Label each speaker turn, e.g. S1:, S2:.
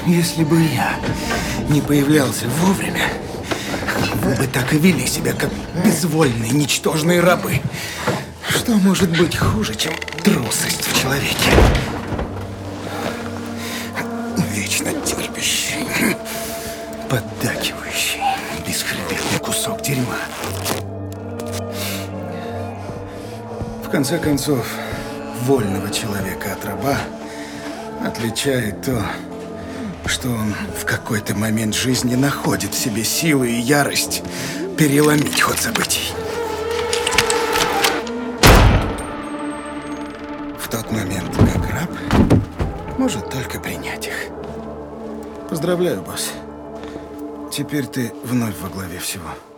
S1: Если бы я не появлялся вовремя, вы бы так и вели себя, как безвольные, ничтожные рабы. Что может быть хуже, чем трусость в человеке? Вечно терпящий, поддакивающий, бесхребетный кусок дерьма. В конце концов, вольного человека от раба отличает то, что он в какой-то момент жизни находит в себе силы и ярость переломить ход событий. В тот момент, как раб, может только принять их. Поздравляю, босс. Теперь ты вновь во главе всего.